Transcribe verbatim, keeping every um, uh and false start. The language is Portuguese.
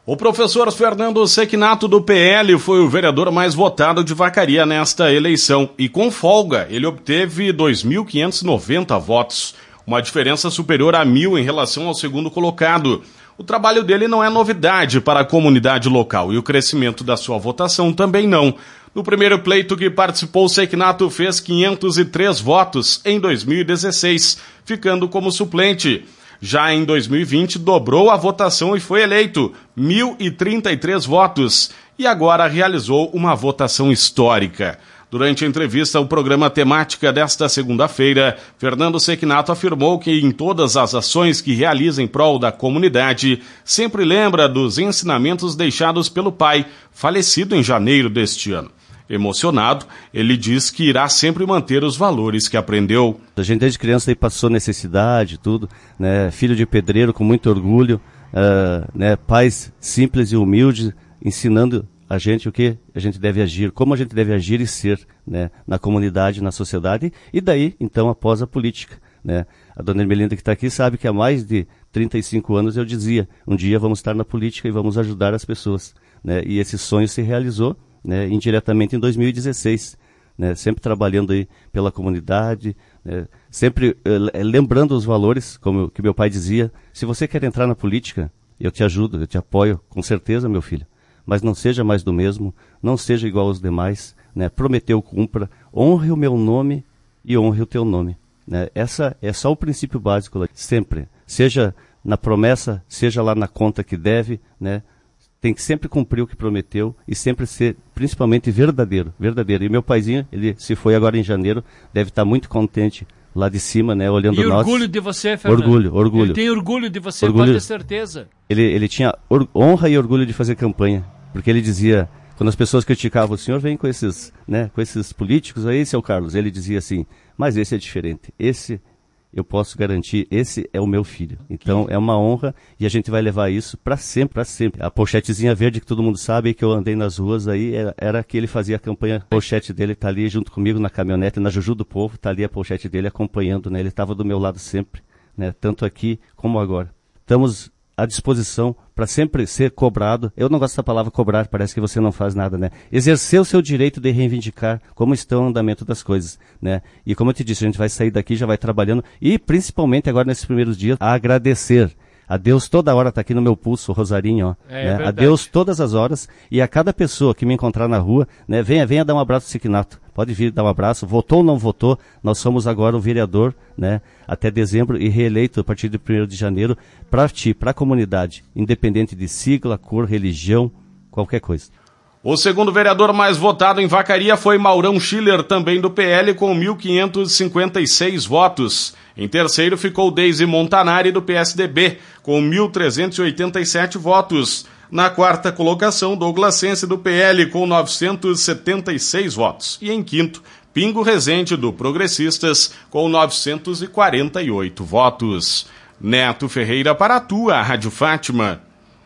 O professor Fernando Sequinato do P L foi o vereador mais votado de Vacaria nesta eleição e com folga ele obteve dois mil quinhentos e noventa votos, uma diferença superior a mil em relação ao segundo colocado. O trabalho dele não é novidade para a comunidade local e o crescimento da sua votação também não. No primeiro pleito que participou, Sequinato fez quinhentos e três votos em dois mil e dezesseis, ficando como suplente. Já em dois mil e vinte, dobrou a votação e foi eleito, mil e trinta e três votos, e agora realizou uma votação histórica. Durante a entrevista ao programa Temática desta segunda-feira, Fernando Sequinato afirmou que em todas as ações que realiza em prol da comunidade, sempre lembra dos ensinamentos deixados pelo pai, falecido em janeiro deste ano. Emocionado, ele diz que irá sempre manter os valores que aprendeu. A gente desde criança aí passou necessidade, tudo, né? Filho de pedreiro com muito orgulho, uh, né? Pais simples e humildes, ensinando a gente o que a gente deve agir, como a gente deve agir e ser, né? Na comunidade, na sociedade, e daí, então, após a política, né? A dona Ermelinda que está aqui sabe que há mais de trinta e cinco anos eu dizia, um dia vamos estar na política e vamos ajudar as pessoas, né? E esse sonho se realizou, né, indiretamente em dois mil e dezesseis, né, sempre trabalhando aí pela comunidade, né, sempre eh, lembrando os valores, como que meu pai dizia, se você quer entrar na política, eu te ajudo, eu te apoio, com certeza, meu filho, mas não seja mais do mesmo, não seja igual aos demais, né, prometeu, cumpra, honre o meu nome e honre o teu nome. Né, essa é só o princípio básico, sempre, seja na promessa, seja lá na conta que deve, né, tem que sempre cumprir o que prometeu e sempre ser, principalmente, verdadeiro, verdadeiro. E meu paizinho, ele se foi agora em janeiro, deve estar muito contente lá de cima, né, olhando nós. E orgulho nós. de você, Fernando. Orgulho, orgulho. Ele tem orgulho de você, orgulho. pode ter certeza. Ele, ele tinha or- honra e orgulho de fazer campanha, porque ele dizia, quando as pessoas criticavam, o senhor vem com esses, né, com esses políticos aí, seu Carlos, ele dizia assim, mas esse é diferente, esse eu posso garantir, esse é o meu filho. Então é uma honra e a gente vai levar isso para sempre, para sempre. A pochetezinha verde que todo mundo sabe que eu andei nas ruas aí, era, era que ele fazia a campanha. A pochete dele tá ali junto comigo na caminhonete, na Juju do Povo, tá ali a pochete dele acompanhando, né? Ele estava do meu lado sempre, né? Tanto aqui como agora. Estamos à disposição para sempre ser cobrado. Eu não gosto dessa palavra cobrar, parece que você não faz nada, né? Exercer o seu direito de reivindicar como está o andamento das coisas, né? E como eu te disse, a gente vai sair daqui, já vai trabalhando e principalmente agora nesses primeiros dias, a agradecer. A Deus toda hora está aqui no meu pulso, o Rosarinho, ó. É, né? A Deus todas as horas e a cada pessoa que me encontrar na rua, né? Venha, venha dar um abraço ao Sequinato. Pode vir dar um abraço. Votou ou não votou, nós somos agora o vereador, né? Até dezembro e reeleito a partir de primeiro de janeiro para ti, para a comunidade, independente de sigla, cor, religião, qualquer coisa. O segundo vereador mais votado em Vacaria foi Maurão Schiller, também do P L, com mil quinhentos e cinquenta e seis votos. Em terceiro ficou Deise Montanari, do P S D B, com mil trezentos e oitenta e sete votos. Na quarta colocação, Douglas Sense, do P L, com novecentos e setenta e seis votos. E em quinto, Pingo Rezende, do Progressistas, com novecentos e quarenta e oito votos. Neto Ferreira para a tua Rádio Fátima.